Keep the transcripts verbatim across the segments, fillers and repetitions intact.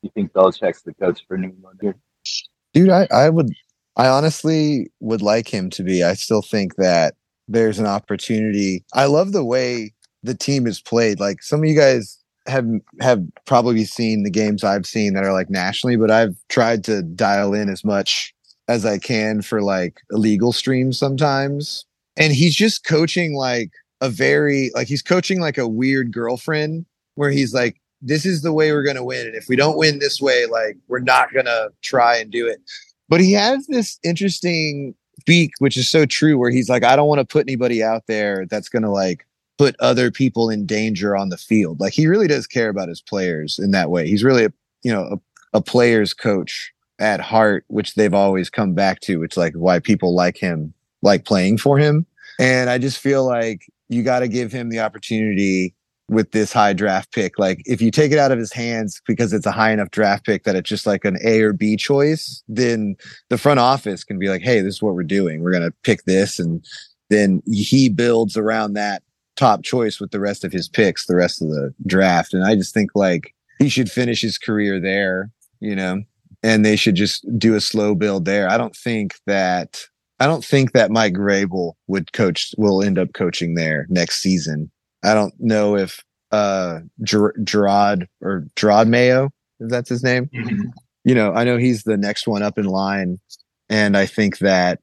You think Belichick's the coach for New England here? Dude, I, I would, I honestly would like him to be. I still think that there's an opportunity. I love the way the team is played. Like some of you guys have have probably seen the games I've seen that are like nationally, but I've tried to dial in as much as I can for like illegal streams sometimes. And he's just coaching like a very, like he's coaching like a weird girlfriend where he's like, this is the way we're going to win. And if we don't win this way, like we're not going to try and do it. But he has this interesting speak, which is so true, where he's like, I don't want to put anybody out there that's going to like put other people in danger on the field. Like he really does care about his players in that way. He's really a, you know, a, a player's coach at heart, which they've always come back to, which like why people like him, like playing for him. And I just feel like you got to give him the opportunity with this high draft pick. Like if you take it out of his hands because it's a high enough draft pick that it's just like an A or B choice, then the front office can be like, hey, this is what we're doing. We're going to pick this. And then he builds around that top choice with the rest of his picks, the rest of the draft. And I just think like he should finish his career there, you know, and they should just do a slow build there. I don't think that, I don't think that Mike Grable would coach, will end up coaching there next season. I don't know if uh, Ger- Gerard or Gerard Mayo, if that's his name. Mm-hmm. You know, I know he's the next one up in line, and I think that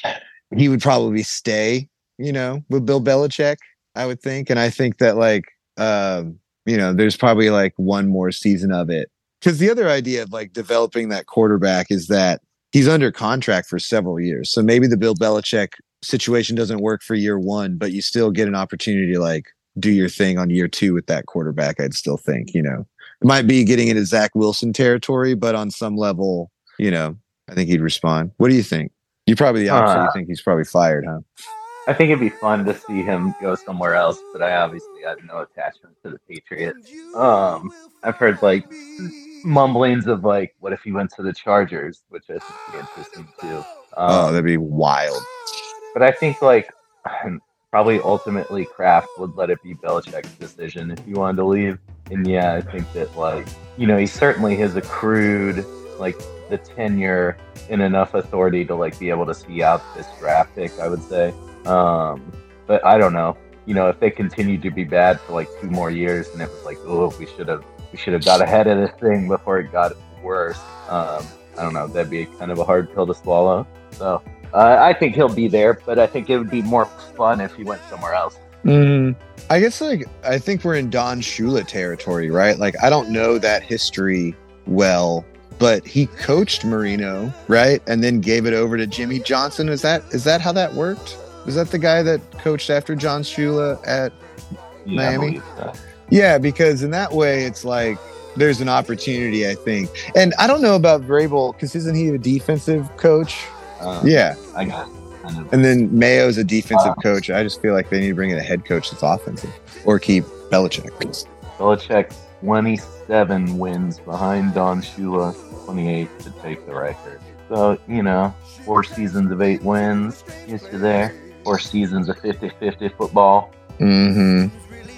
he would probably stay, you know, with Bill Belichick, I would think. And I think that, like, um, you know, there's probably like one more season of it. Because the other idea of like developing that quarterback is that he's under contract for several years. So maybe the Bill Belichick situation doesn't work for year one, but you still get an opportunity to like do your thing on year two with that quarterback. I'd still think, you know, it might be getting into Zach Wilson territory, but on some level, you know, I think he'd respond. What do you think? You probably the opposite. Uh, you think he's probably fired, huh? I think it'd be fun to see him go somewhere else, but I obviously have no attachment to the Patriots. Um, I've heard like mumblings of like, what if he went to the Chargers, which I think would be interesting too. Um, oh, that'd be wild. But I think like probably ultimately Kraft would let it be Belichick's decision if he wanted to leave. And yeah, I think that like, you know, he certainly has accrued like the tenure and enough authority to like be able to see out this draft pick, I would say. Um, but I don't know, you know, if they continue to be bad for like two more years and it was like, oh, we should have, we should have got ahead of this thing before it got worse. Um, I don't know. That'd be kind of a hard pill to swallow. So uh, I think he'll be there, but I think it would be more fun if he went somewhere else. Mm, I guess like, I think we're in Don Shula territory, right? Like, I don't know that history well, but he coached Marino, right? And then gave it over to Jimmy Johnson. Is that, is that how that worked? Was that the guy that coached after John Shula at yeah, Miami? Yeah, because in that way, it's like there's an opportunity, I think. And I don't know about Vrabel, because isn't he a defensive coach? Uh, yeah. I got it. I know. And then Mayo's a defensive uh, coach. I just feel like they need to bring in a head coach that's offensive or keep Belichick. Belichick twenty-seven wins behind Don Shula, twenty-eight to take the record. So, you know, four seasons of eight wins. Yes, you're there. Four seasons of fifty-fifty football. Mm-hmm.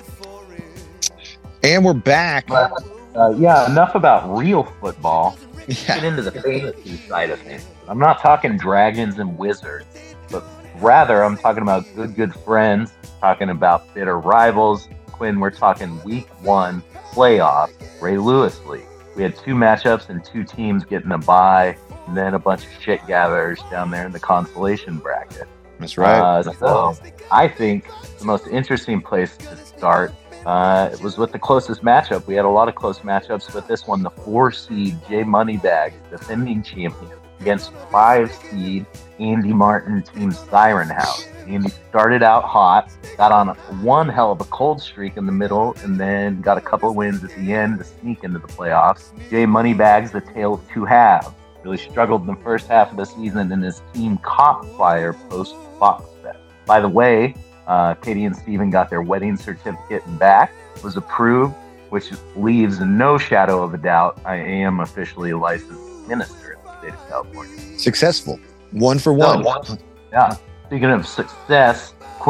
And we're back. But, uh, yeah, enough about real football. Yeah. Get into the fantasy side of things. I'm not talking dragons and wizards, but rather I'm talking about good, good friends, talking about bitter rivals. Quinn, we're talking week one playoff, Ray Lewis League. We had two matchups and two teams getting a bye, and then a bunch of shit gatherers down there in the consolation bracket. That's right. Uh, so I think the most interesting place to start uh, it was with the closest matchup. We had a lot of close matchups, but this one, the four seed Jay Moneybags, defending champion, against five seed Andy Martin team Siren House. Andy started out hot, got on one hell of a cold streak in the middle, and then got a couple of wins at the end to sneak into the playoffs. Jay Moneybags, the tale of two halves, really struggled in the first half of the season, and his team caught fire post Fox Bet. By the way, uh, Katie and Steven got their wedding certificate back, was approved, which leaves no shadow of a doubt I am officially a licensed minister in the state of California. Successful. One for one. So, yeah. Speaking of success, Quinn,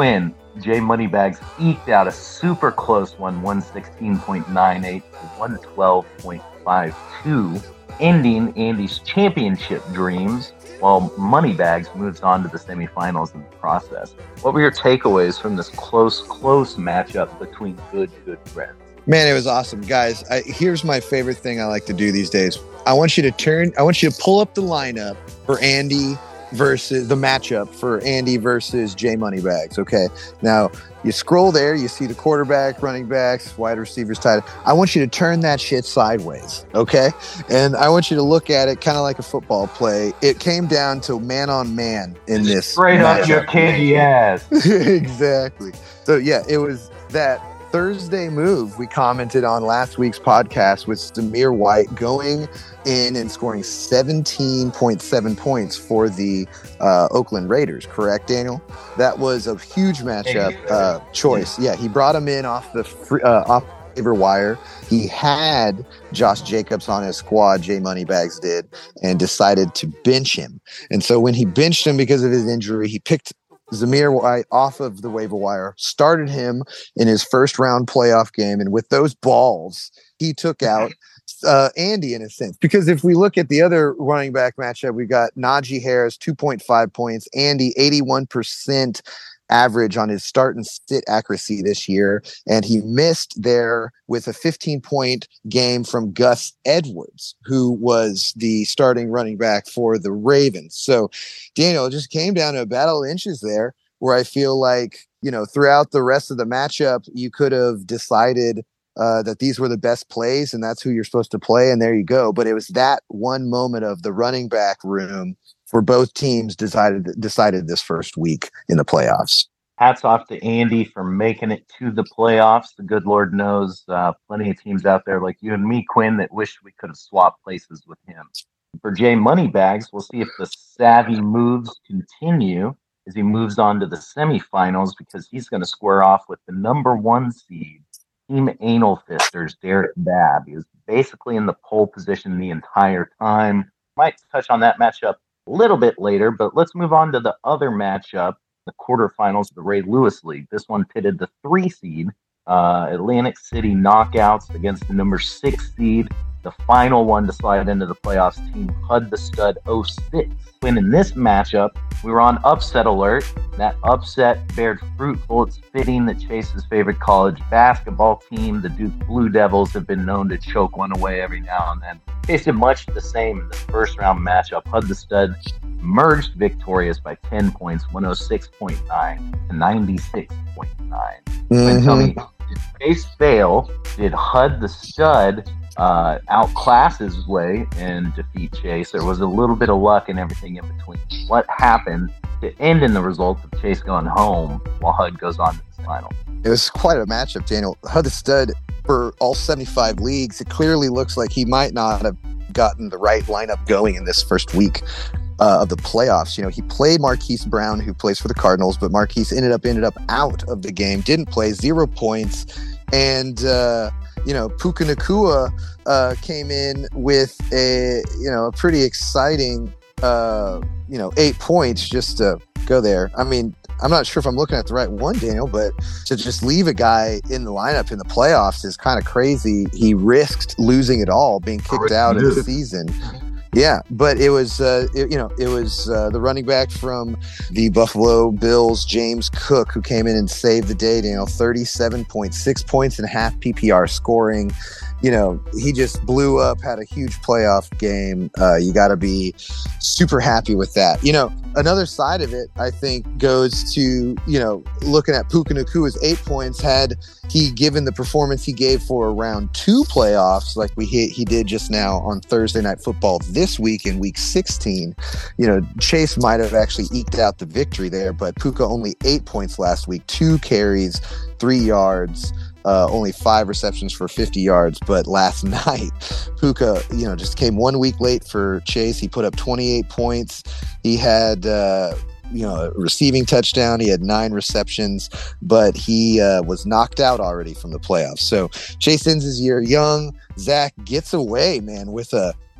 Jay Moneybags eked out a super close one, one sixteen point nine eight to one twelve point five two, ending Andy's championship dreams, while Moneybags moves on to the semifinals in the process. What were your takeaways from this close, close matchup between good, good friends? Man, it was awesome. Guys, I, here's my favorite thing I like to do these days. I want you to turn, I want you to pull up the lineup for Andy versus the matchup for Andy versus Jay Moneybags. Okay. Now you scroll there, you see the quarterback, running backs, wide receivers, tight end. I want you to turn that shit sideways. Okay. And I want you to look at it kind of like a football play. It came down to man on man in this. Straight matchup. up your candy ass. Exactly. So yeah, it was that Thursday move we commented on last week's podcast with Zamir White going in and scoring seventeen point seven points for the uh, Oakland Raiders. Correct, Daniel? That was a huge matchup uh, choice. Yeah, he brought him in off the free, uh, off waiver wire. He had Josh Jacobs on his squad, Jay Moneybags did, and decided to bench him. And so when he benched him because of his injury, he picked Zamir White off of the waiver wire, started him in his first round playoff game. And with those balls, he took out uh, Andy in a sense. Because if we look at the other running back matchup, we got Najee Harris, two point five points, Andy, eighty-one percent average on his start and sit accuracy this year. And he missed there with a fifteen point game from Gus Edwards, who was the starting running back for the Ravens. So Daniel, it just came down to a battle of inches there where I feel like, you know, throughout the rest of the matchup, you could have decided uh, that these were the best plays and that's who you're supposed to play. And there you go. But it was that one moment of the running back room for both teams decided decided this first week in the playoffs. Hats off to Andy for making it to the playoffs. The good Lord knows uh, plenty of teams out there like you and me, Quinn, that wish we could have swapped places with him. For Jay Moneybags, we'll see if the savvy moves continue as he moves on to the semifinals, because he's going to square off with the number one seed, Team Anal Fisters, Derek Babb. He was basically in the pole position the entire time. Might touch on that matchup a little bit later, but let's move on to the other matchup, the quarterfinals of the Ray Lewis League. This one pitted the three seed, uh, Atlantic City Knockouts, against the number six seed, the final one to slide into the playoffs, Team Hud the Stud oh six. When in this matchup, we were on upset alert. That upset bared fruitful. It's fitting that Chase's favorite college basketball team, the Duke Blue Devils, have been known to choke one away every now and then. Tasted much the same in the first round matchup. Hud the Stud emerged victorious by ten points, one oh six point nine to ninety-six point nine. Mm-hmm. Tell me, did Chase fail? Did Hud the Stud uh, outclass his way and defeat Chase? There was a little bit of luck and everything in between. What happened to end in the result of Chase going home while Hud goes on to the final? It was quite a matchup, Daniel. Hud the Stud, for all seventy-five leagues, it clearly looks like he might not have gotten the right lineup going in this first week uh, of the playoffs. You know, he played Marquise Brown, who plays for the Cardinals, but Marquise ended up ended up out of the game, didn't play, zero points. And, uh, you know, Puka Nacua uh, came in with a, you know, a pretty exciting, uh, you know, eight points just to go there. I mean, I'm not sure if I'm looking at the right one, Daniel, but to just leave a guy in the lineup in the playoffs is kind of crazy. He risked losing it all, being kicked out of the season. Yeah, but it was, uh, it, you know, it was uh, the running back from the Buffalo Bills, James Cook, who came in and saved the day, Daniel, thirty-seven point six points and a half P P R scoring. You know, he just blew up, had a huge playoff game. Uh, you got to be super happy with that. You know, another side of it, I think, goes to, you know, looking at Puka Nacua's eight points. Had he given the performance he gave for round two playoffs, like we hit, he did just now on Thursday Night Football this week in week sixteen, you know, Chase might have actually eked out the victory there. But Puka only eight points last week, two carries, three yards. Uh, only five receptions for fifty yards. But last night, Puka, you know, just came one week late for Chase. He put up twenty-eight points. He had, uh, you know, a receiving touchdown. He had nine receptions, but he uh, was knocked out already from the playoffs. So Chase ends his year young. Zach gets away, man, with a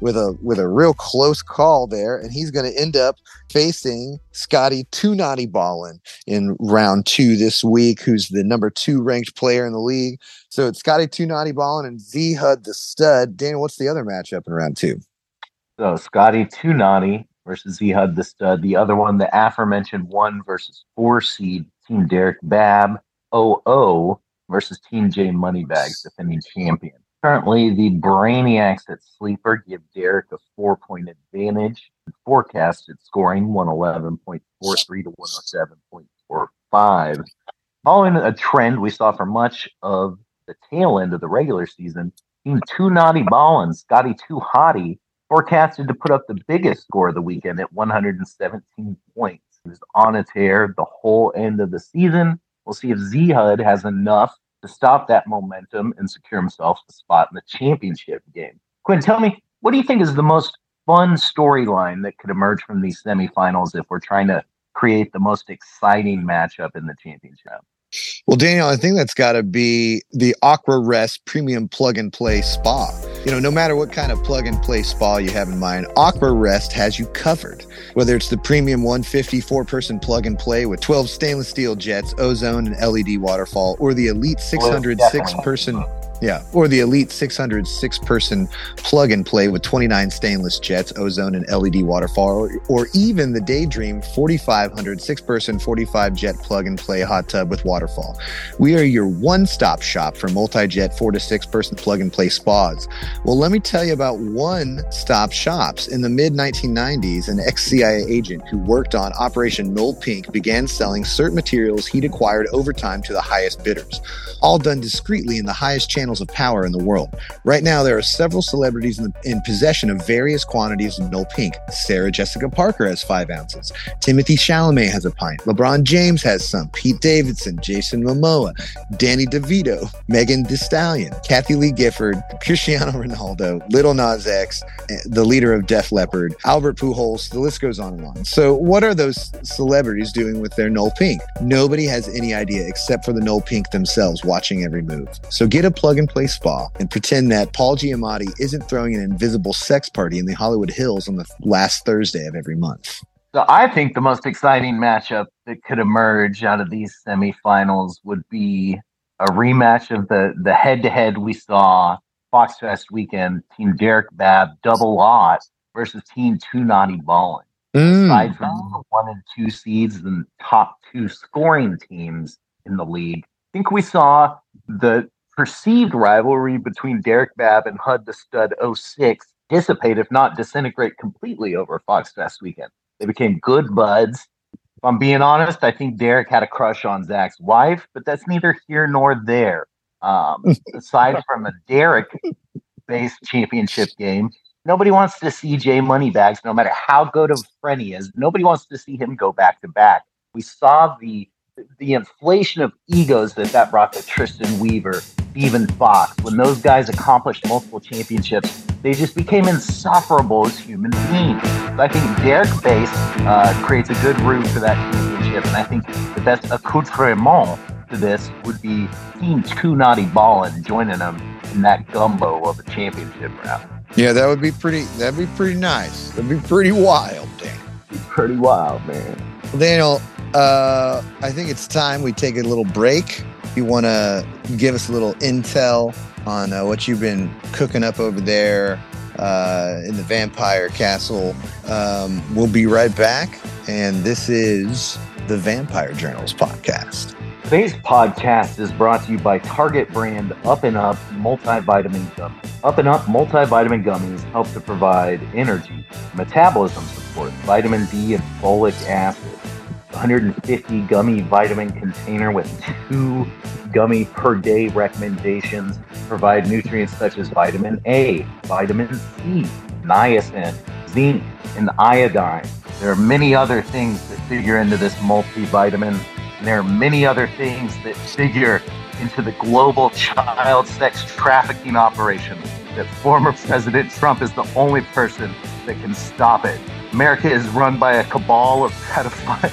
with a with a real close call there, and he's going to end up facing Scotty Too Naughty Ballin in round two this week, who's the number two ranked player in the league. So it's Scotty Too Naughty Ballin and Z Hud the Stud. Daniel, what's the other matchup in round two? So Scotty Too Naughty versus Z Hud the Stud. The other one, the aforementioned one versus four seed Team Derek Babb oh oh versus Team J Moneybags, defending champion. Currently, the Brainiacs at Sleeper give Derek a four-point advantage. Forecasted scoring one eleven point four three to one oh seven point four five. Following a trend we saw for much of the tail end of the regular season, Team Too Naughty Ballin, Scotty Too Hottie, forecasted to put up the biggest score of the weekend at one hundred seventeen points. He was on a tear the whole end of the season. We'll see if Z-Hud has enough to stop that momentum and secure himself a spot in the championship game. Quinn, tell me, what do you think is the most fun storyline that could emerge from these semifinals if we're trying to create the most exciting matchup in the championship? Well, Daniel, I think that's got to be the Aqua Rest Premium Plug and Play Spa. You know, no matter what kind of plug and play spa you have in mind, Aqua Rest has you covered. Whether it's the premium one fifty four-person plug and play with twelve stainless steel jets, ozone, and L E D waterfall, or the elite six hundred six-person... Yeah, or the elite six hundred six-person plug and play with twenty-nine stainless jets, ozone, and L E D waterfall, or, or even the Daydream forty-five hundred six-person forty-five jet plug and play hot tub with waterfall. We are your one-stop shop for multi-jet four to six-person plug and play spas. Well, let me tell you about one-stop shops. In the mid nineteen nineties, an ex-C I A agent who worked on Operation Null Pink began selling certain materials he'd acquired over time to the highest bidders, all done discreetly in the highest channels of power in the world. Right now, there are several celebrities in, the, in possession of various quantities of Null Pink. Sarah Jessica Parker has five ounces. Timothy Chalamet has a pint. LeBron James has some. Pete Davidson, Jason Momoa, Danny DeVito, Megan Thee Stallion, Kathy Lee Gifford, Cristiano Ronaldo, Lil Nas X, the leader of Def Leppard, Albert Pujols. The list goes on and on. So what are those celebrities doing with their Null Pink? Nobody has any idea except for the Null Pink themselves watching every move. So get a plug and play spa and pretend that Paul Giamatti isn't throwing an invisible sex party in the Hollywood Hills on the last Thursday of every month. So I think the most exciting matchup that could emerge out of these semifinals would be a rematch of the, the head-to-head we saw Fox Fest weekend, Team Derek Babb double lot versus Team Too Naughty Ballin. Mm. Aside from the one and two seeds and top two scoring teams in the league, I think we saw the perceived rivalry between Derek Babb and Hud the Stud oh six dissipate, if not disintegrate completely, over Fox Fest weekend. They became good buds. If I'm being honest, I think Derek had a crush on Zach's wife, but that's neither here nor there. Um, aside from a Derek-based championship game, nobody wants to see Jay Moneybags, no matter how good of a friend he is. Nobody wants to see him go back-to-back. We saw the the inflation of egos that that brought to Tristan Weaver, Stephen Fox. When those guys accomplished multiple championships, they just became insufferable as human beings. So I think Derek Base uh, creates a good route for that championship, and I think the best accoutrement to this would be Team Too Naughty Ballin joining them in that gumbo of a championship round. Yeah, that would be pretty. That'd be pretty nice. That'd be pretty wild, Dan. Be pretty wild, man. Well, Daniel, uh, I think it's time we take a little break. You want to give us a little intel on uh, what you've been cooking up over there uh, in the Vampire Castle. Um, we'll be right back, and this is the Vampire Journals podcast. Today's podcast is brought to you by Target brand Up and Up multivitamin gummies. Up and Up multivitamin gummies help to provide energy, metabolism support, vitamin D, and folic acid. one hundred fifty gummy vitamin container with two gummy per day recommendations provide nutrients such as vitamin A, vitamin C, niacin, zinc, and iodine. There are many other things that figure into this multivitamin, and there are many other things that figure into the global child sex trafficking operation that former President Trump is the only person that can stop it. America is run by a cabal of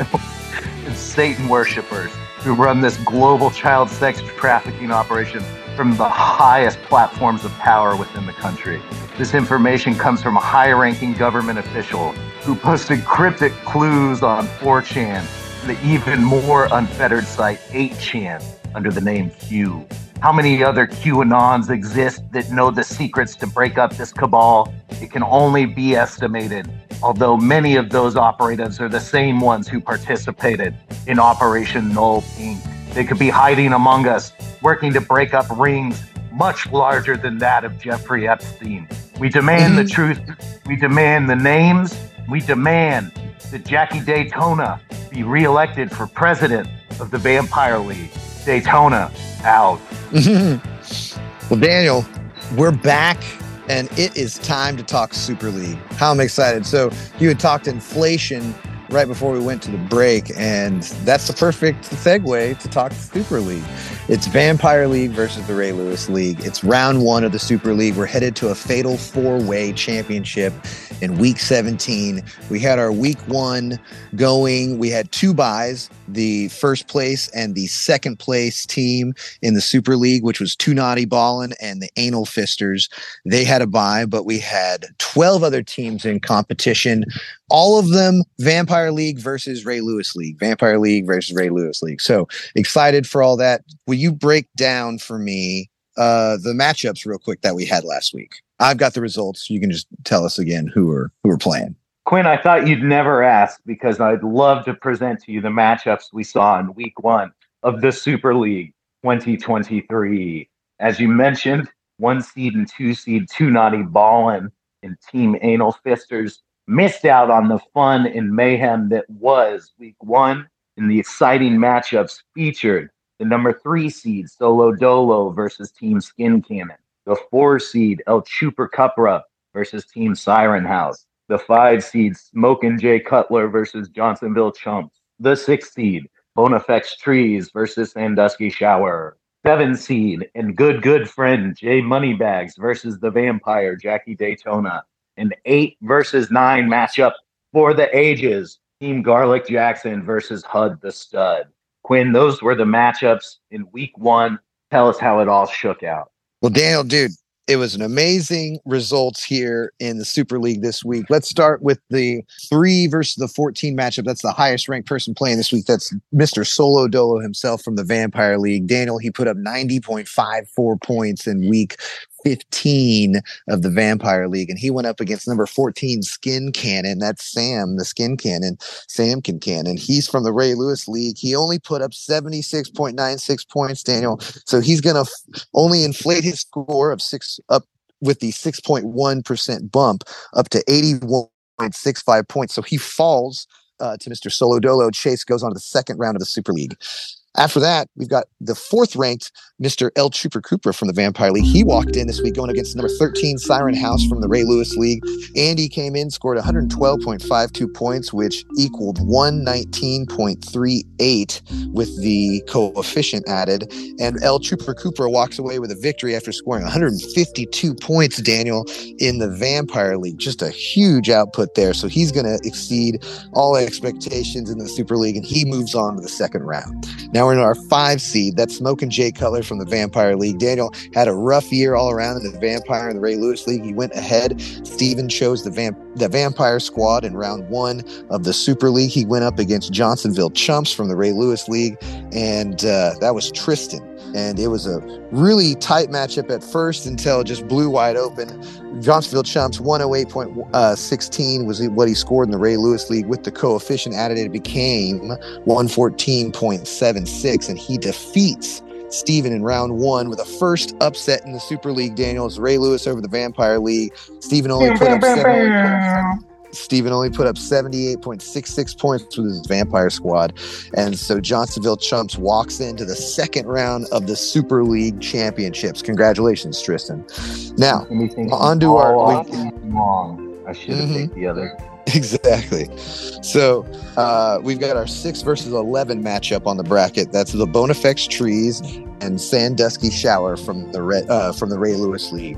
pedophiles and Satan worshipers who run this global child sex trafficking operation from the highest platforms of power within the country. This information comes from a high-ranking government official who posted cryptic clues on four chan, the even more unfettered site eight chan under the name Q. How many other QAnons exist that know the secrets to break up this cabal? It can only be estimated, although many of those operatives are the same ones who participated in Operation Null Incorporated. They could be hiding among us, working to break up rings much larger than that of Jeffrey Epstein. We demand the truth. We demand the names. We demand that Jackie Daytona be reelected for president of the Vampire League. Daytona out. Well, Daniel, we're back, and it is time to talk Super League. How I'm excited. So you had talked inflation right before we went to the break, and that's the perfect segue to talk Super League. It's Vampire League versus the Ray Lewis League. It's round one of the Super League. We're headed to a fatal four-way championship in week seventeen. We had our week one going. We had two buys, the first place and the second place team in the Super League, which was Two Naughty Ballin' and the Anal Fisters. They had a buy, but we had twelve other teams in competition. All of them Vampire League versus Ray Lewis League. Vampire League versus Ray Lewis League. So excited for all that. Will you break down for me uh, the matchups real quick that we had last week? I've got the results. You can just tell us again who are who are playing. Quinn, I thought you'd never ask because I'd love to present to you the matchups we saw in week one of the Super League twenty twenty-three. As you mentioned, one seed and two seed Two Naughty Ballin' and Team Anal Fisters missed out on the fun and mayhem that was week one, and the exciting matchups featured the number three seed Solo Dolo versus Team Skin Cannon, the four seed El Chupacabra versus Team Siren House, the five seed Smokin' Jay Cutler versus Johnsonville Chumps, the six seed Bonafex Trees versus Sandusky Shower, seven seed and good good friend Jay Moneybags versus the Vampire Jackie Daytona, an eight versus nine matchup for the ages, Team Garlic Jackson versus H U D the Stud. Quinn, those were the matchups in week one. Tell us how it all shook out. Well, Daniel, dude, it was an amazing results here in the Super League this week. Let's start with the three versus the fourteen matchup. That's the highest ranked person playing this week. That's Mister Solo Dolo himself from the Vampire League. Daniel, he put up ninety point five four points in week fifteen of the Vampire League, and he went up against number fourteen Skin Cannon. That's Sam, the Skin Cannon, Sam Can Cannon. He's from the Ray Lewis League. He only put up seventy-six point nine six points, Daniel. So he's going to f- only inflate his score of six up with the six point one percent bump up to eighty-one point six five points. So he falls uh, to Mister Solo Dolo. Chase goes on to the second round of the Super League. After that, we've got the fourth ranked Mister El Chupacabra from the Vampire League. He walked in this week going against number thirteen Siren House from the Ray Lewis League. Andy came in, scored one twelve point five two points, which equaled one nineteen point three eight with the coefficient added. And El Chupacabra walks away with a victory after scoring one fifty-two points, Daniel, in the Vampire League. Just a huge output there. So he's going to exceed all expectations in the Super League, and he moves on to the second round. Now we're in our five seed. That's Smokin' Jay Cutler from the Vampire League. Daniel had a rough year all around in the Vampire and the Ray Lewis League. He went ahead. Steven chose the, vamp- the Vampire squad in round one of the Super League. He went up against Johnsonville Chumps from the Ray Lewis League, and uh, that was Tristan. And it was a really tight matchup at first until it just blew wide open. Johnsonville Chumps one oh eight point one six was what he scored in the Ray Lewis League. With the coefficient added, it became one fourteen point seven six, and he defeats Steven in round one with a first upset in the Super League. Daniels, Ray Lewis over the Vampire League. Steven only put up seven. Steven only put up seventy-eight point six six points with his Vampire squad. And so Johnsonville Chumps walks into the second round of the Super League Championships. Congratulations, Tristan. Now, on to our... Long. I should have mm-hmm. picked the other. Exactly. So uh, we've got our six versus eleven matchup on the bracket. That's the Bonafex Trees and Sandusky Shower from the Ray, uh, from the Ray Lewis League.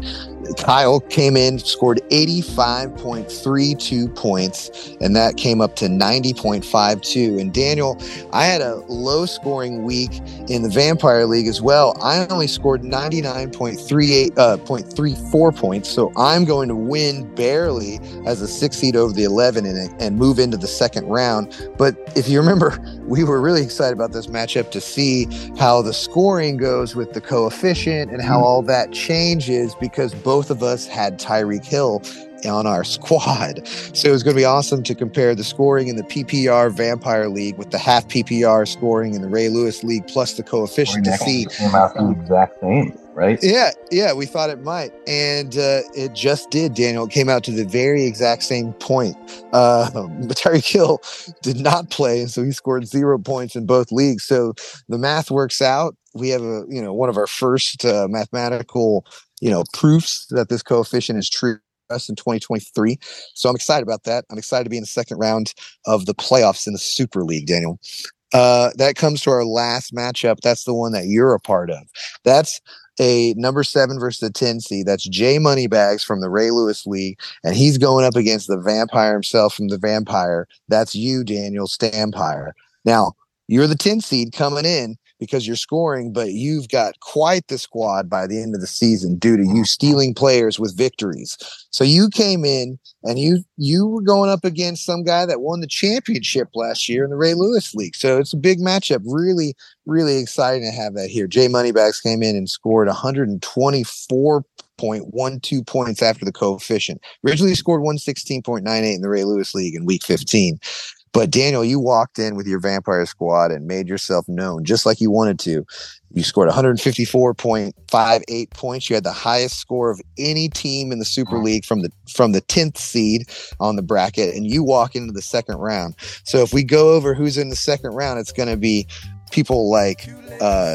Kyle came in, scored eighty-five point three two points, and that came up to ninety point five two. And Daniel, I had a low scoring week in the Vampire League as well. I only scored ninety-nine point three eight uh, point three four points, so I'm going to win barely as a six seed over the eleven and, and move into the second round. But if you remember, we were really excited about this matchup to see how the scoring goes with the coefficient and how all that changes, because both of us had Tyreek Hill on our squad. So it was going to be awesome to compare the scoring in the P P R Vampire League with the half P P R scoring in the Ray Lewis League plus the coefficient to see. Came out the exact same, right? Yeah, yeah, we thought it might. And uh, it just did, Daniel. It came out to the very exact same point. Uh, but Tyreek Hill did not play, and so he scored zero points in both leagues. So the math works out. We have a, you know, one of our first uh, mathematical, you know, proofs that this coefficient is true us in twenty twenty-three. So I'm excited about that. I'm excited to be in the second round of the playoffs in the Super League, Daniel. Uh, that comes to our last matchup. That's the one that you're a part of. That's a number seven versus the ten seed. That's Jay Moneybags from the Ray Lewis League, and he's going up against the Vampire himself from the Vampire. That's you, Daniel Stampire. Now, you're the ten seed coming in because you're scoring, but you've got quite the squad by the end of the season due to you stealing players with victories. So you came in and you you were going up against some guy that won the championship last year in the Ray Lewis League. So it's a big matchup. Really, really exciting to have that here. Jay Moneybags came in and scored one twenty-four point one two points after the coefficient. Originally scored one sixteen point nine eight in the Ray Lewis League in week fifteen. But Daniel, you walked in with your Vampire squad and made yourself known just like you wanted to. You scored one fifty-four point five eight points. You had the highest score of any team in the Super League from the from the tenth seed on the bracket, and you walk into the second round. So if we go over who's in the second round, it's going to be people like uh,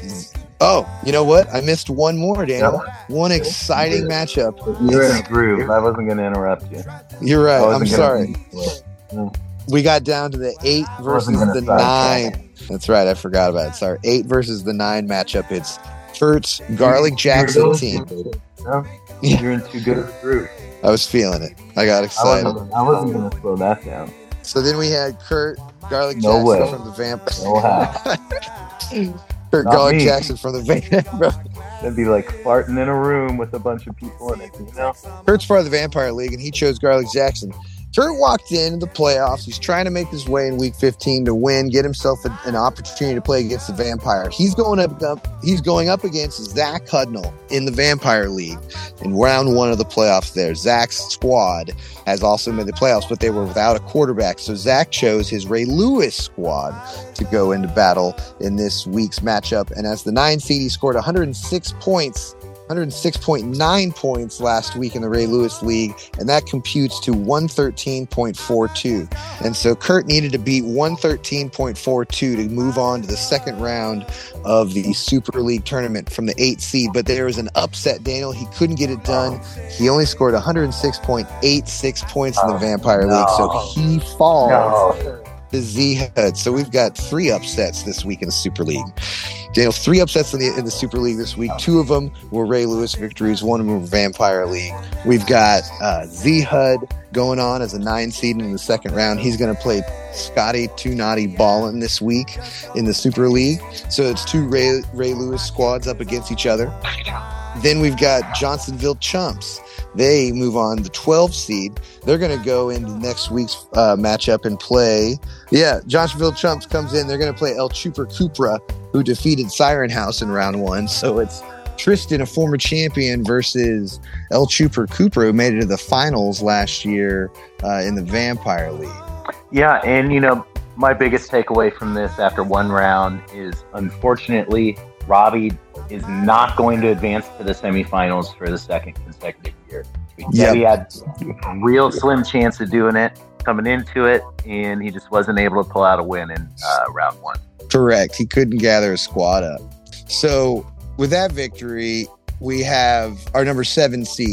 oh, you know what? I missed one more, Daniel. Yep. One exciting matchup. You're in a groove. I wasn't going to interrupt you. You're right. I'm sorry. We got down to the eight versus the nine. That's right. I forgot about it. Sorry. Eight versus the nine matchup. It's Kurt's Garlic Jackson team. No, yeah. You're in too good of a groove. I was feeling it. I got excited. I wasn't, I wasn't going to slow that down. So then we had Kurt Garlic no Jackson way. from the Vampire. No how. Kurt Not Garlic me. Jackson from the Vampire. That'd be like farting in a room with a bunch of people in it, you know? Kurt's part of the Vampire League, and he chose Garlic Jackson. Kurt walked into the playoffs. He's trying to make his way in week fifteen to win, get himself a, an opportunity to play against the Vampire. He's going up, up he's going up against Zach Hudnall in the Vampire League in round one of the playoffs there. Zach's squad has also made the playoffs, but they were without a quarterback. So Zach chose his Ray Lewis squad to go into battle in this week's matchup. And as the nine seed, he scored one hundred six points. one hundred six point nine points last week in the Ray Lewis League, and that computes to one thirteen point four two. And so Kurt needed to beat one thirteen point four two to move on to the second round of the Super League tournament from the eight seed. But there was an upset, Daniel. He couldn't get it done. He only scored one hundred six point eight six points in the Vampire League, so he falls. No. The Z-Hud. So we've got three upsets this week in the Super League. Daniel, three upsets in the in the Super League this week. Two of them were Ray Lewis victories. One of them were Vampire League. We've got uh, Z-Hud going on as a nine seed in the second round. He's going to play Scotty Too Naughty Ballin this week in the Super League. So it's two Ray, Ray Lewis squads up against each other. Then we've got Johnsonville Chumps. They move on the twelve seed. They're going to go into next week's uh, matchup and play. Yeah, Johnsonville Chumps comes in. They're going to play El Chuper Cupra, who defeated Siren House in round one. So it's Tristan, a former champion, versus El Chuper Cupra, who made it to the finals last year uh, in the Vampire League. Yeah, and you know, my biggest takeaway from this after one round is, unfortunately, Robbie is not going to advance to the semifinals for the second consecutive year. He Yep. he had a real slim chance of doing it coming into it, and he just wasn't able to pull out a win in uh, round one. Correct. He couldn't gather a squad up. So with that victory, we have our number seven seed,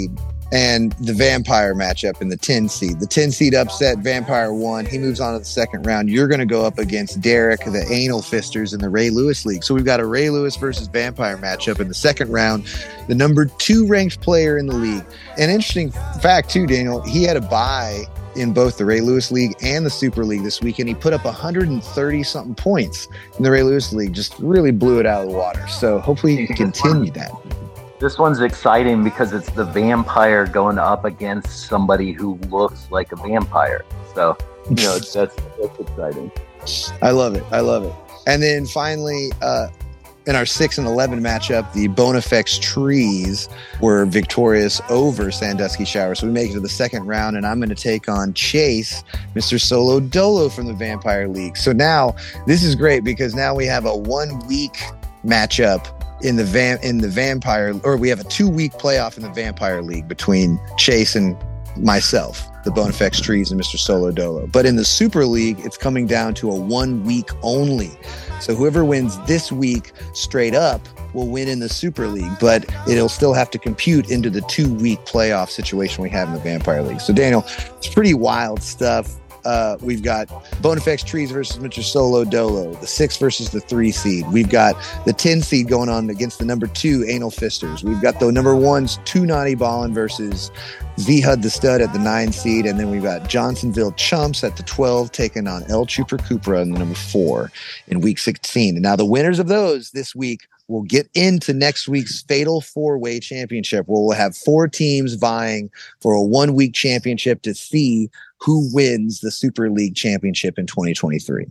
and the Vampire matchup in the ten seed. The ten seed upset, Vampire won. He moves on to the second round. You're going to go up against Derek, the Anal Fisters in the Ray Lewis League. So we've got a Ray Lewis versus Vampire matchup in the second round. The number two ranked player in the league. An interesting fact too, Daniel, he had a bye in both the Ray Lewis League and the Super League this weekend. He put up one hundred thirty something points in the Ray Lewis League, just really blew it out of the water. So hopefully he can continue that. This one's exciting because it's the Vampire going up against somebody who looks like a vampire. So, you know, that's, that's exciting. I love it. I love it. And then finally, uh, in our six and eleven matchup, the Bonafex Trees were victorious over Sandusky Shower. So we make it to the second round, and I'm going to take on Chase, Mister Solo Dolo from the Vampire League. So now this is great because now we have a one-week matchup in the van in the Vampire, or we have a two-week playoff in the Vampire League between Chase and myself, the Bonafex Trees, and Mister Solo Dolo. But in the Super League, it's coming down to a one-week only. So whoever wins this week straight up will win in the Super League, but it'll still have to compute into the two-week playoff situation we have in the Vampire League. So, Daniel, it's pretty wild stuff. Uh, we've got Bonafex Trees versus Mister Solo Dolo, the six versus the three seed. We've got the ten seed going on against the number two Anal Fisters. We've got the number ones, two Naughty Ballin versus Z-Hud the Stud at the nine seed. And then we've got Johnsonville Chumps at the twelve taking on El Trooper Cupra in the number four in week sixteen. And now the winners of those this week will get into next week's Fatal Four-Way Championship, where we'll have four teams vying for a one-week championship to see who wins the Super League Championship in twenty twenty-three.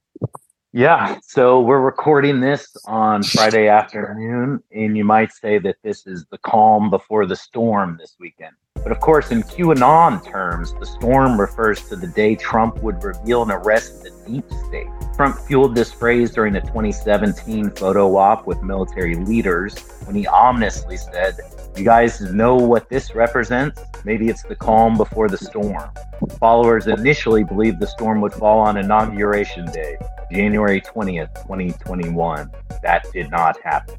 Yeah, so we're recording this on Friday afternoon, and you might say that this is the calm before the storm this weekend. But of course, in QAnon terms, the storm refers to the day Trump would reveal and arrest the deep state. Trump fueled this phrase during the twenty seventeen photo op with military leaders when he ominously said, "You guys know what this represents? Maybe it's the calm before the storm." Followers initially believed the storm would fall on Inauguration Day, January twentieth, twenty twenty-one. That did not happen.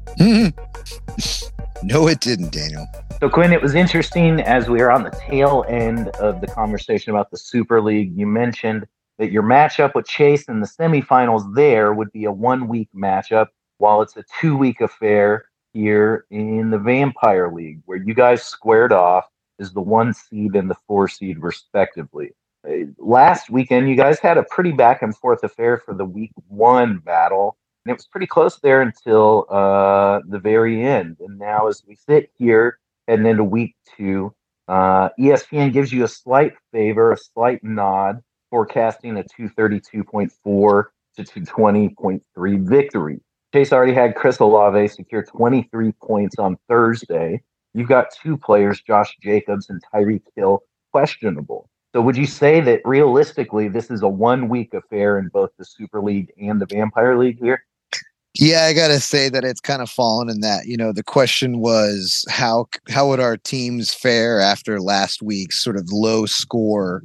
No, it didn't, Daniel. So, Quinn, it was interesting as we were on the tail end of the conversation about the Super League. You mentioned that your matchup with Chase in the semifinals there would be a one-week matchup, while it's a two-week affair here in the Vampire League, where you guys squared off as the one seed and the four seed, respectively. Uh, last weekend, you guys had a pretty back-and-forth affair for the week one battle, and it was pretty close there until uh, the very end. And now, as we sit here heading into week two, uh, E S P N gives you a slight favor, a slight nod, forecasting a two thirty-two point four to two twenty point three victory. Chase already had Chris Olave secure twenty-three points on Thursday. You've got two players, Josh Jacobs and Tyreek Hill, questionable. So would you say that realistically this is a one-week affair in both the Super League and the Vampire League here? Yeah, I gotta say that it's kind of fallen in that. You know, the question was how how would our teams fare after last week's sort of low score,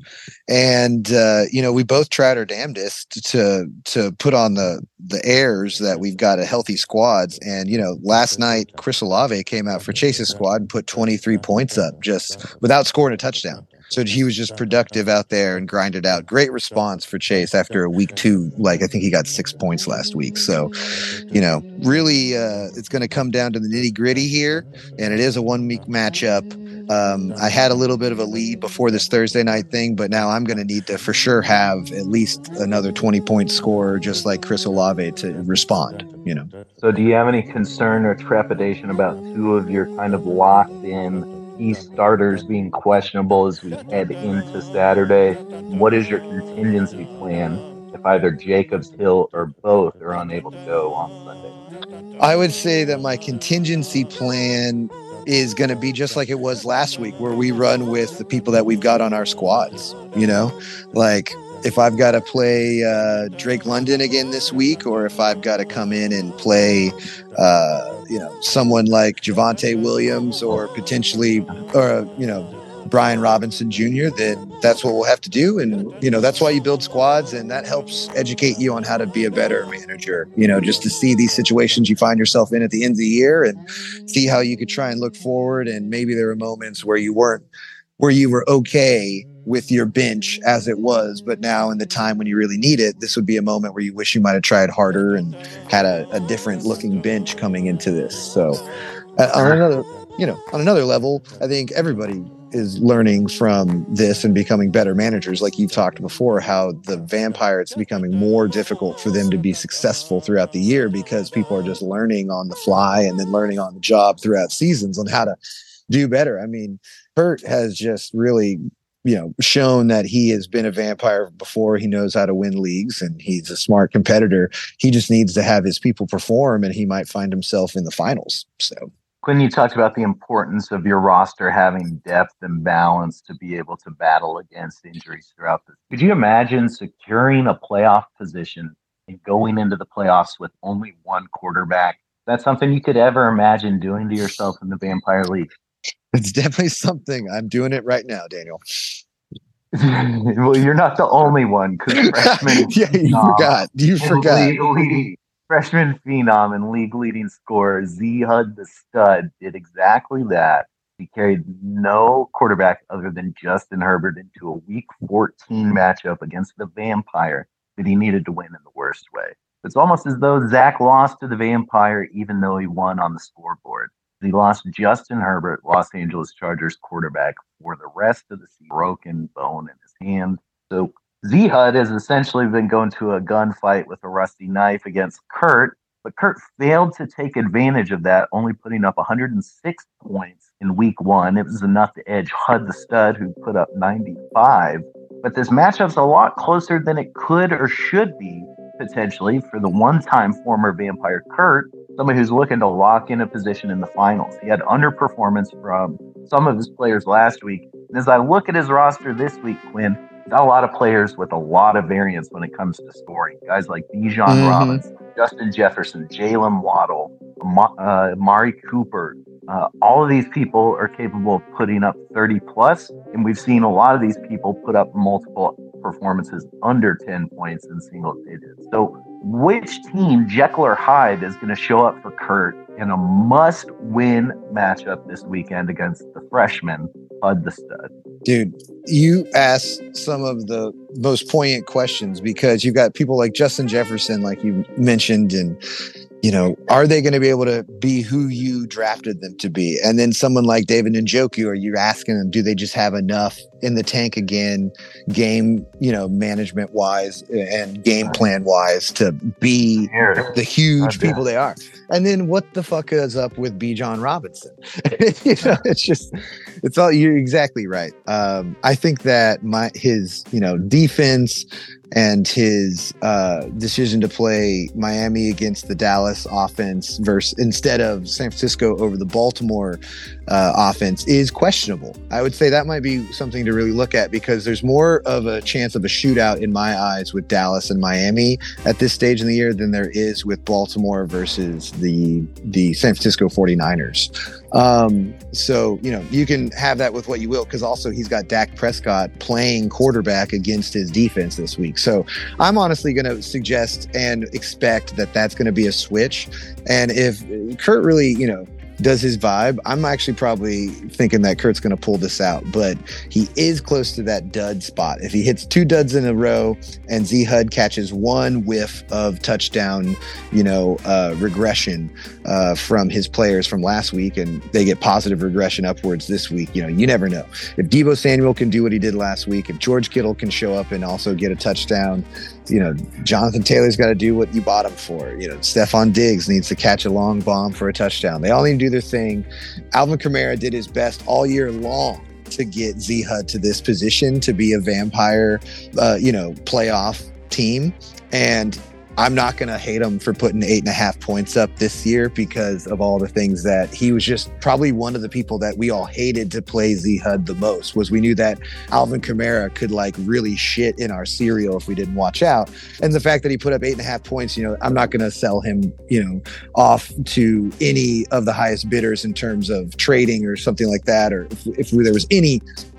and uh, you know, we both tried our damnedest to to put on the the airs that we've got a healthy squads. And you know, last night Chris Olave came out for Chase's squad and put twenty-three points up just without scoring a touchdown. So he was just productive out there and grinded out. Great response for Chase after a week two. Like, I think he got six points last week. So, you know, really, uh, it's going to come down to the nitty gritty here. And it is a one week matchup. Um, I had a little bit of a lead before this Thursday night thing, but now I'm going to need to for sure have at least another twenty point scorer, just like Chris Olave, to respond, you know. So do you have any concern or trepidation about two of your kind of locked in key starters being questionable as we head into Saturday? What is your contingency plan if either Jacobs, Hill, or both are unable to go on Sunday? I would say that my contingency plan is going to be just like it was last week, where we run with the people that we've got on our squads. You know, like if I've got to play uh, Drake London again this week, or if I've got to come in and play, uh, you know, someone like Javonte Williams, or potentially, or, you know, Brian Robinson Junior, then that's what we'll have to do. And, you know, that's why you build squads, and that helps educate you on how to be a better manager, you know, just to see these situations you find yourself in at the end of the year and see how you could try and look forward. And maybe there were moments where you weren't, where you were okay with your bench as it was, but now in the time when you really need it, this would be a moment where you wish you might have tried harder and had a, a different looking bench coming into this. So uh, on another, you know, on another level, I think everybody is learning from this and becoming better managers. Like you've talked before, how the Vampire, it's becoming more difficult for them to be successful throughout the year because people are just learning on the fly and then learning on the job throughout seasons on how to do better. I mean, Kurt has just really, you know, shown that he has been a Vampire before. He knows how to win leagues and he's a smart competitor. He just needs to have his people perform and he might find himself in the finals. So Quinn, you talked about the importance of your roster having depth and balance to be able to battle against injuries throughout this. Could you imagine securing a playoff position and going into the playoffs with only one quarterback? That's something you could ever imagine doing to yourself in the Vampire League. It's definitely something. I'm doing it right now, Daniel. Well, you're not the only one, because freshman. yeah, you forgot. You forgot. League, freshman phenom and league leading scorer Z Hud the Stud did exactly that. He carried no quarterback other than Justin Herbert into a Week fourteen matchup against the Vampire that he needed to win in the worst way. It's almost as though Zach lost to the Vampire, even though he won on the scoreboard. He lost Justin Herbert, Los Angeles Chargers quarterback, for the rest of the season. Broken bone in his hand. So Z Hud has essentially been going to a gunfight with a rusty knife against Kurt, but Kurt failed to take advantage of that, only putting up one hundred six points in week one. It was enough to edge Hud the Stud, who put up ninety-five. But this matchup's a lot closer than it could or should be, potentially, for the one-time former Vampire Kurt, somebody who's looking to lock in a position in the finals. He had underperformance from some of his players last week. And as I look at his roster this week, Quinn, got a lot of players with a lot of variance when it comes to scoring. Guys like Bijan mm-hmm. Robinson, Justin Jefferson, Jalen Waddle, uh, Amari Cooper. Uh, all of these people are capable of putting up thirty plus, and we've seen a lot of these people put up multiple performances under ten points in single digits. So which team, Jekyll or Hyde, is going to show up for Kurt in a must-win matchup this weekend against the freshman, Hud the Stud? Dude, you asked some of the most poignant questions because you've got people like Justin Jefferson, like you mentioned, and you know, are they going to be able to be who you drafted them to be? And then someone like David Njoku, are you asking them, do they just have enough in the tank again, game, you know, management wise and game plan wise to be the huge people they are? And then what the fuck is up with Bijan Robinson? you know, it's just, it's all, you're exactly right. Um, I think that my, his, you know, defense and his uh, decision to play Miami against the Dallas offense versus instead of San Francisco over the Baltimore uh, offense is questionable. I would say that might be something to really look at because there's more of a chance of a shootout in my eyes with Dallas and Miami at this stage in the year than there is with Baltimore versus the the San Francisco forty-niners. Um, so, you know, you can have that with what you will, because also he's got Dak Prescott playing quarterback against his defense this week. So I'm honestly going to suggest and expect that that's going to be a switch. And if Kurt really, you know, does his vibe, I'm actually probably thinking that Kurt's going to pull this out, but he is close to that dud spot. If he hits two duds in a row and Z Hud catches one whiff of touchdown, you know, uh, regression uh, from his players from last week, and they get positive regression upwards this week, you know, you never know. If Deebo Samuel can do what he did last week, if George Kittle can show up and also get a touchdown, you know, Jonathan Taylor's got to do what you bought him for. You know, Stephon Diggs needs to catch a long bomb for a touchdown. They all need to do their thing. Alvin Kamara did his best all year long to get Z Hud to this position to be a Vampire, uh, you know, playoff team. And I'm not going to hate him for putting eight and a half points up this year because of all the things that he was just probably one of the people that we all hated to play Z Hud the most. Was we knew that Alvin Kamara could like really shit in our cereal if we didn't watch out. And the fact that he put up eight and a half points, you know, I'm not going to sell him, you know, off to any of the highest bidders in terms of trading or something like that. Or if, if there was any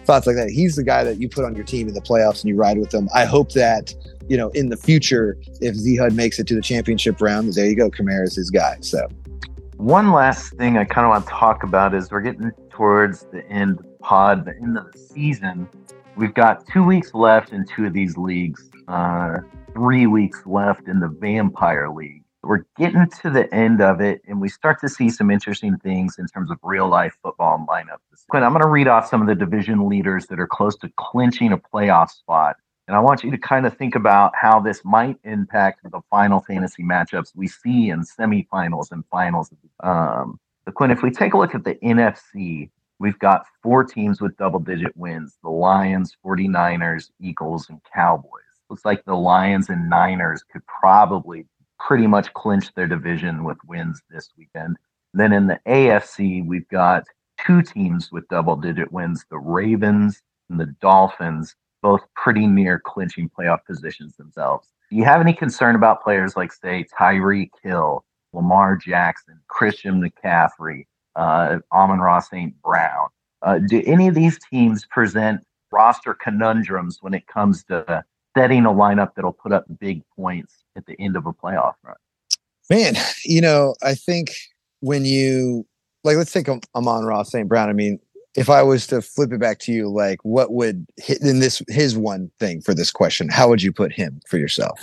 thoughts like that. He's the guy that you put on your team in the playoffs and you ride with him. I hope that, you know, in the future, if Z-Hud makes it to the championship round, there you go. Kamara's his guy. So one last thing I kind of want to talk about is we're getting towards the end of the pod, the end of the season. We've got two weeks left in two of these leagues, uh, three weeks left in the Vampire League. We're getting to the end of it, and we start to see some interesting things in terms of real-life football and lineups. Quinn, I'm going to read off some of the division leaders that are close to clinching a playoff spot, and I want you to kind of think about how this might impact the final fantasy matchups we see in semifinals and finals. Um, so, Quinn, if we take a look at the N F C, we've got four teams with double-digit wins: the Lions, forty-niners, Eagles, and Cowboys. Looks like the Lions and Niners could probably pretty much clinch their division with wins this weekend. Then in the A F C, we've got two teams with double-digit wins: the Ravens and the Dolphins, both pretty near clinching playoff positions themselves. Do you have any concern about players like, say, Tyreek Hill, Lamar Jackson, Christian McCaffrey, uh, Amon-Ra Saint Brown? Uh, do any of these teams present roster conundrums when it comes to setting a lineup that'll put up big points at the end of a playoff run? Man, you know, I think when you, like, let's take Amon-Ra Saint Brown. I mean, if I was to flip it back to you, like, what would hit in this, his one thing for this question, how would you put him for yourself?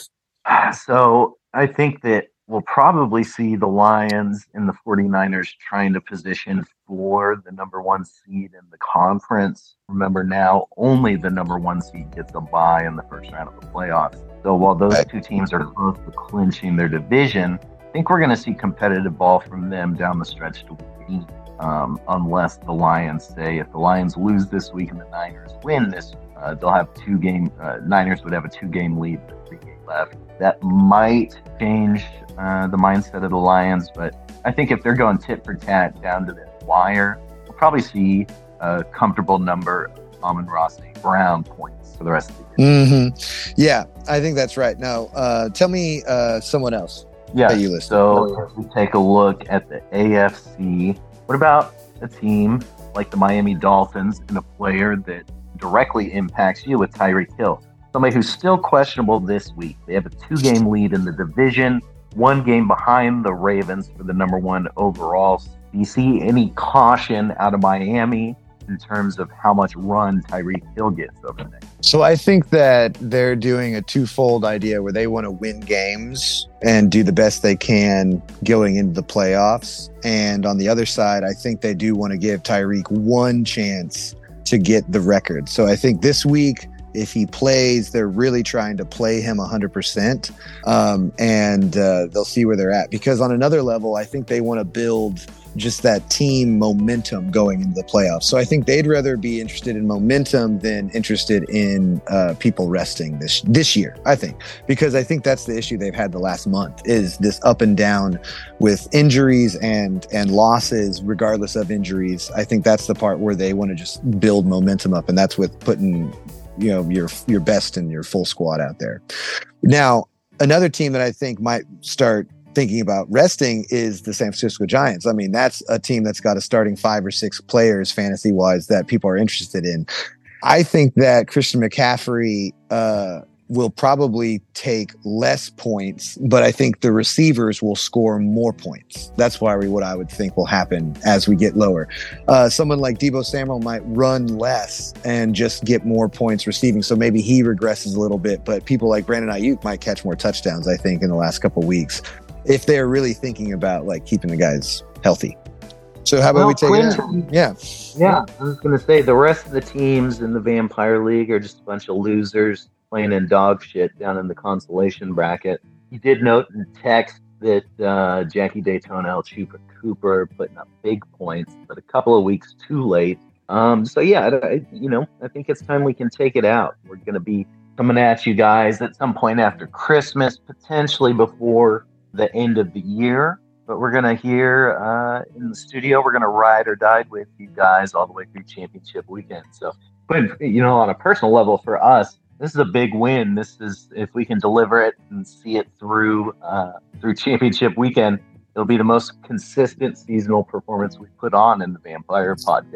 So I think that we'll probably see the Lions and the forty-niners trying to position for the number one seed in the conference. Remember, now only the number one seed gets a bye in the first round of the playoffs. So while those two teams are close to clinching their division, I think we're going to see competitive ball from them down the stretch to win. Um, unless the Lions say, if the Lions lose this week and the Niners win this, uh, they'll have two game. Uh, Niners would have a two game lead with three games left. That might change uh, the mindset of the Lions, but I think if they're going tit for tat down to the wire, we'll probably see a comfortable number of Amon-Ra Saint Brown points for the rest of the year. Mm-hmm. Yeah, I think that's right. Now, uh, tell me uh, someone else. Yeah, that you list. So if we take a look at the A F C, what about a team like the Miami Dolphins and a player that directly impacts you with Tyreek Hill? Somebody who's still questionable this week. They have a two-game lead in the division, one game behind the Ravens for the number one overall. Do you see any caution out of Miami in terms of how much run Tyreek Hill gets over there? So I think that they're doing a twofold idea where they want to win games and do the best they can going into the playoffs. And on the other side, I think they do want to give Tyreek one chance to get the record. So I think this week, if he plays, they're really trying to play him one hundred percent, um, and uh, they'll see where they're at. Because on another level, I think they want to build just that team momentum going into the playoffs. So I think they'd rather be interested in momentum than interested in uh, people resting this this year, I think. Because I think that's the issue they've had the last month, is this up and down with injuries and, and losses, regardless of injuries. I think that's the part where they want to just build momentum up, and that's with putting, you know, your your best and your full squad out there. Now, another team that I think might start thinking about resting is the San Francisco Giants. I mean, that's a team that's got a starting five or six players fantasy wise that people are interested in. I think that Christian McCaffrey uh, will probably take less points, but I think the receivers will score more points. That's why we, what I would think will happen as we get lower. Uh, someone like Deebo Samuel might run less and just get more points receiving, so maybe he regresses a little bit, but people like Brandon Ayuk might catch more touchdowns, I think, in the last couple of weeks, if they're really thinking about like keeping the guys healthy. So how about well, we take Quinn, it out? Yeah. Yeah, I was going to say the rest of the teams in the Vampire League are just a bunch of losers playing in dog shit down in the consolation bracket. You did note in text that uh, Jackie Daytona, El Chupa Cooper putting up big points, but a couple of weeks too late. Um, so yeah, I, you know, I think it's time we can take it out. We're going to be coming at you guys at some point after Christmas, potentially before the end of the year. But we're going to hear uh, in the studio, we're going to ride or die with you guys all the way through championship weekend. So, but, you know, on a personal level for us, this is a big win. This is, if we can deliver it and see it through uh, through championship weekend, it'll be the most consistent seasonal performance we put on in the Vampire podcast.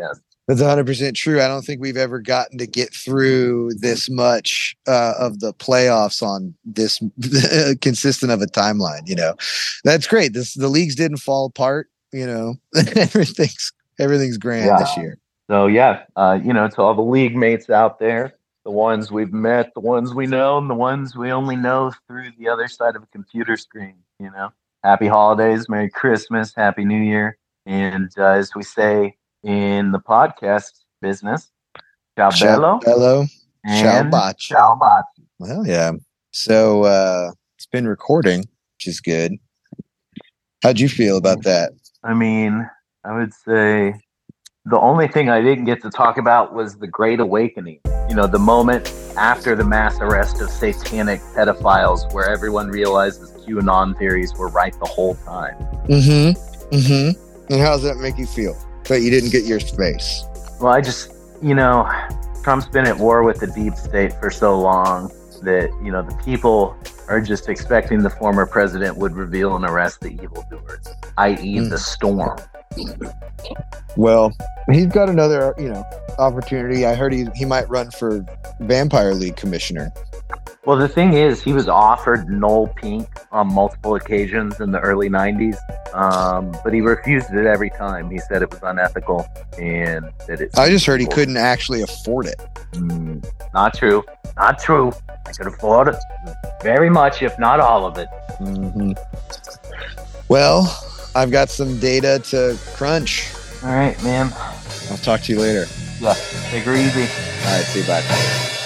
That's one hundred percent true. I don't think we've ever gotten to get through this much uh, of the playoffs on this consistent of a timeline. You know, that's great. This the leagues didn't fall apart. You know, everything's everything's grand yeah. this year. So yeah, uh, you know, to all the league mates out there, the ones we've met, the ones we know, and the ones we only know through the other side of a computer screen. You know, happy holidays, Merry Christmas, Happy New Year, and uh, as we say in the podcast business, ciao bello, bello, ciao baci. Ciao baci. Well, yeah. So uh, it's been recording, which is good. How'd you feel about that? I mean, I would say the only thing I didn't get to talk about was the Great Awakening. You know, the moment after the mass arrest of satanic pedophiles, where everyone realizes QAnon theories were right the whole time. Mm-hmm. Mm-hmm. And how does that make you feel? That you didn't get your space? Well, I just, you know, Trump's been at war with the deep state for so long that, you know, the people are just expecting the former president would reveal and arrest the evildoers, that is mm. the storm. Well, he's got another, you know, opportunity. I heard he, he might run for Vampire League commissioner. Well, the thing is, he was offered Noel Pink on multiple occasions in the early nineties, um, but he refused it every time. He said it was unethical and that it's... I just heard he couldn't actually afford it. Mm, not true. Not true. I could afford it very much, if not all of it. Mm-hmm. Well, I've got some data to crunch. All right, man. I'll talk to you later. Yeah, take her easy. All right, see you, bye.